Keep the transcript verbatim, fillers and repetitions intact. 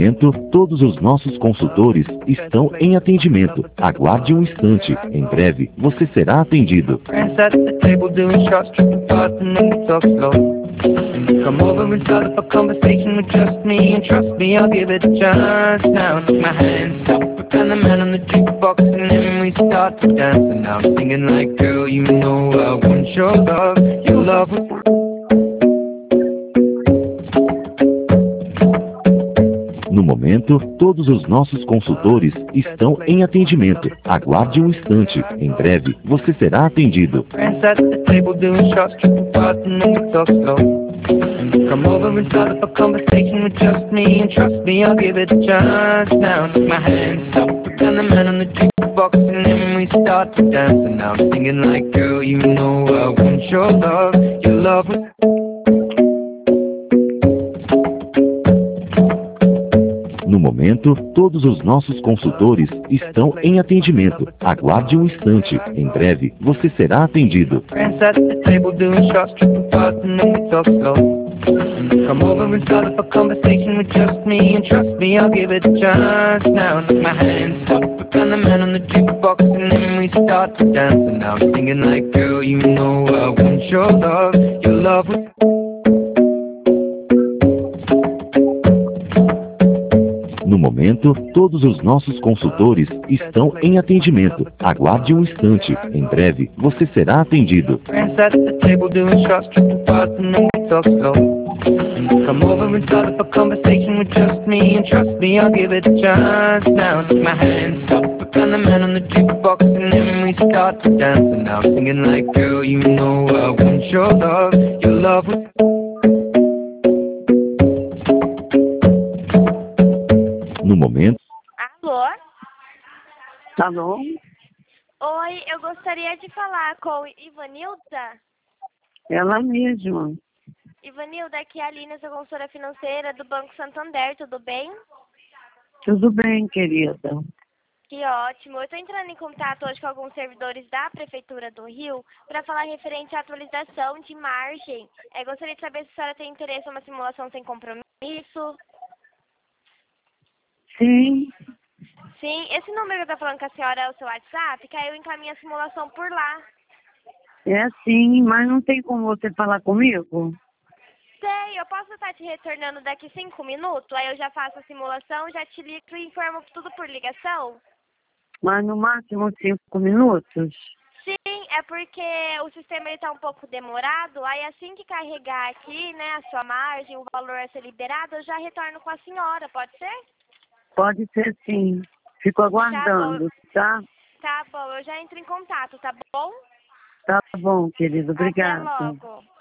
momento, todos os nossos consultores estão em atendimento. Aguarde um instante. Em breve, você será atendido. Come over and start up a conversation with just me, and trust me, I'll give it a chance. Now take my hand, stop it, and the man on the jukebox, and then we start to dance. And now I'm singing like, girl, you know I want your love, your love. No momento, todos os nossos consultores estão em atendimento. Aguarde um instante. Em breve, você será atendido. Come over and start up a conversation with just me, and trust me, I'll give it a chance. Now take my hand, stop it, and the man on the jukebox, and then we start to dance. And now I'm singing like, girl, you know I want your love, your love. No momento, todos os nossos consultores estão em atendimento. Aguarde um instante. Em breve, você será atendido. Come over and start up a conversation with just me, and trust me, I'll give it a chance. Now take my hand, stop it, and the man on the jukebox, and then we start to dance. And now I'm singing like, girl, you know I want your love, your love. No momento, todos os nossos consultores estão em atendimento. Aguarde um instante. Em breve, você será atendido. Come over and start up a conversation with just me, and trust me, I'll give it a chance. Now take my hand, stop it, and the man on the jukebox, and then we start to dance. And now I'm singing like, girl, you know I want your love, your love. No momento. Alô? Alô? Oi, eu gostaria de falar com Ivanilda. Ela mesma. Ivanilda, aqui é a Aline, sou consultora financeira do Banco Santander, tudo bem? Tudo bem, querida. Que ótimo. Eu estou entrando em contato hoje com alguns servidores da Prefeitura do Rio para falar referente à atualização de margem. É, gostaria de saber se a senhora tem interesse em uma simulação sem compromisso. Sim. Sim, esse número que eu estou falando com a senhora é o seu WhatsApp, que aí eu encaminho a simulação por lá. É sim, mas não tem como você falar comigo? Sei, eu posso estar te retornando daqui cinco minutos, aí eu já faço a simulação, já te ligo e informo tudo por ligação? Mas no máximo cinco minutos? Sim, é porque o sistema está um pouco demorado, aí assim que carregar aqui, né, a sua margem, o valor a ser liberado, eu já retorno com a senhora, pode ser? Pode ser sim. Fico aguardando, tá? Tá bom, eu já entro em contato, tá bom? Tá bom, querido. Obrigada. Até logo.